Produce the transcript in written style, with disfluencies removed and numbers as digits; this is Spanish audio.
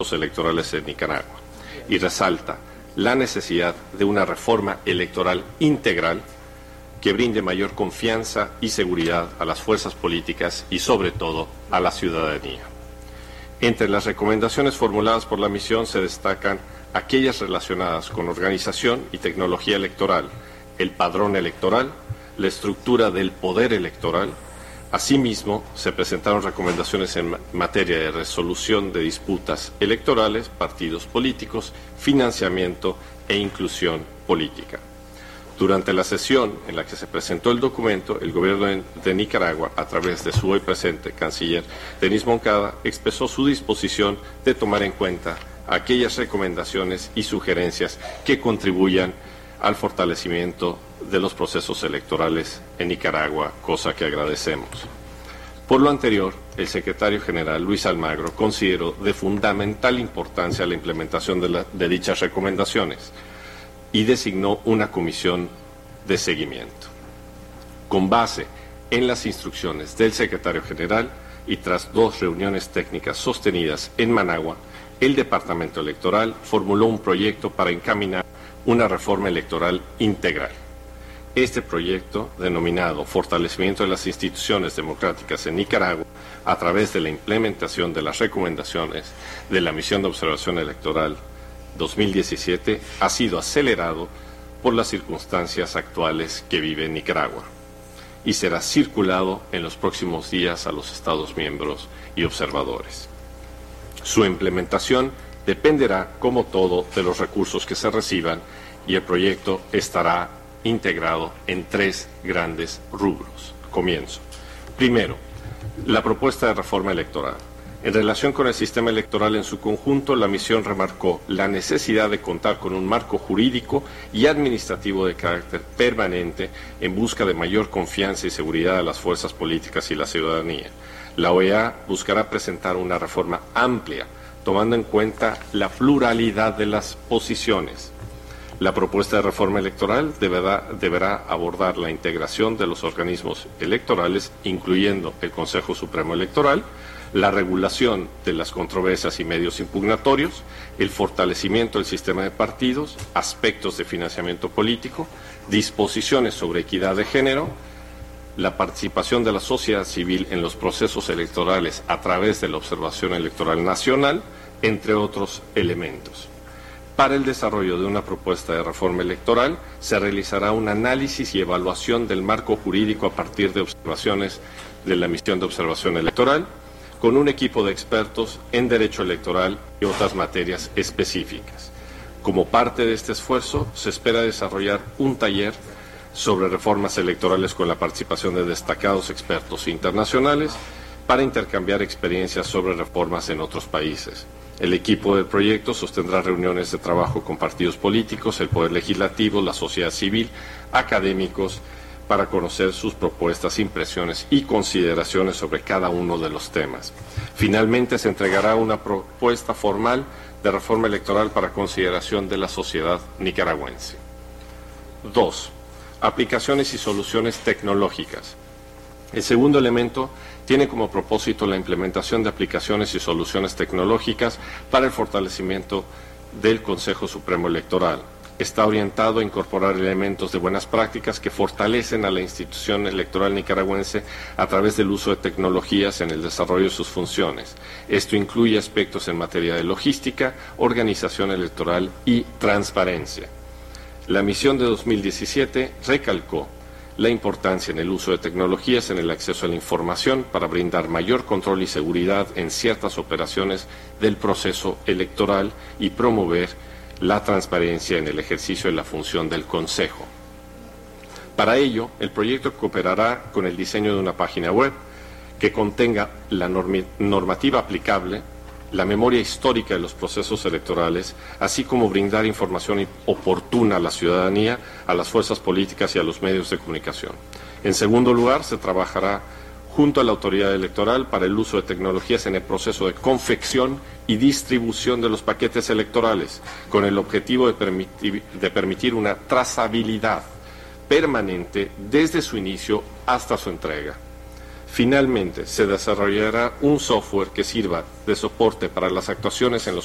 electorales en Nicaragua y resalta la necesidad de una reforma electoral integral que brinde mayor confianza y seguridad a las fuerzas políticas y sobre todo a la ciudadanía. Entre las recomendaciones formuladas por la misión se destacan aquellas relacionadas con organización y tecnología electoral, el padrón electoral, la estructura del poder electoral. Asimismo, se presentaron recomendaciones en materia de resolución de disputas electorales, partidos políticos, financiamiento e inclusión política. Durante la sesión en la que se presentó el documento, el gobierno de Nicaragua, a través de su hoy presente canciller Denis Moncada, expresó su disposición de tomar en cuenta aquellas recomendaciones y sugerencias que contribuyan al fortalecimiento de los procesos electorales en Nicaragua, cosa que agradecemos. Por lo anterior, el secretario general Luis Almagro consideró de fundamental importancia la implementación de dichas recomendaciones y designó una comisión de seguimiento. Con base en las instrucciones del secretario general y tras 2 reuniones técnicas sostenidas en Managua, el Departamento Electoral formuló un proyecto para encaminar una reforma electoral integral. Este proyecto, denominado Fortalecimiento de las Instituciones Democráticas en Nicaragua, a través de la implementación de las recomendaciones de la Misión de Observación Electoral 2017, ha sido acelerado por las circunstancias actuales que vive Nicaragua y será circulado en los próximos días a los Estados miembros y observadores. Su implementación dependerá, como todo, de los recursos que se reciban y el proyecto estará integrado en 3 grandes rubros. Comienzo. Primero, la propuesta de reforma electoral. En relación con el sistema electoral en su conjunto, la misión remarcó la necesidad de contar con un marco jurídico y administrativo de carácter permanente en busca de mayor confianza y seguridad a las fuerzas políticas y la ciudadanía. La OEA buscará presentar una reforma amplia, tomando en cuenta la pluralidad de las posiciones. La propuesta de reforma electoral deberá abordar la integración de los organismos electorales, incluyendo el Consejo Supremo Electoral, la regulación de las controversias y medios impugnatorios, el fortalecimiento del sistema de partidos, aspectos de financiamiento político, disposiciones sobre equidad de género, la participación de la sociedad civil en los procesos electorales a través de la observación electoral nacional, entre otros elementos. Para el desarrollo de una propuesta de reforma electoral, se realizará un análisis y evaluación del marco jurídico a partir de observaciones de la Misión de Observación Electoral, con un equipo de expertos en derecho electoral y otras materias específicas. Como parte de este esfuerzo, se espera desarrollar un taller sobre reformas electorales con la participación de destacados expertos internacionales para intercambiar experiencias sobre reformas en otros países. El equipo del proyecto sostendrá reuniones de trabajo con partidos políticos, el Poder Legislativo, la sociedad civil, académicos, para conocer sus propuestas, impresiones y consideraciones sobre cada uno de los temas. Finalmente, se entregará una propuesta formal de reforma electoral para consideración de la sociedad nicaragüense. 2. Aplicaciones y soluciones tecnológicas. El segundo elemento tiene como propósito la implementación de aplicaciones y soluciones tecnológicas para el fortalecimiento del Consejo Supremo Electoral. Está orientado a incorporar elementos de buenas prácticas que fortalecen a la institución electoral nicaragüense a través del uso de tecnologías en el desarrollo de sus funciones. Esto incluye aspectos en materia de logística, organización electoral y transparencia. La misión de 2017 recalcó la importancia en el uso de tecnologías en el acceso a la información para brindar mayor control y seguridad en ciertas operaciones del proceso electoral y promover la transparencia en el ejercicio de la función del Consejo. Para ello, el proyecto cooperará con el diseño de una página web que contenga la normativa aplicable, la memoria histórica de los procesos electorales, así como brindar información oportuna a la ciudadanía, a las fuerzas políticas y a los medios de comunicación. En segundo lugar, se trabajará junto a la autoridad electoral para el uso de tecnologías en el proceso de confección y distribución de los paquetes electorales, con el objetivo de permitir una trazabilidad permanente desde su inicio hasta su entrega. Finalmente, se desarrollará un software que sirva de soporte para las actuaciones en los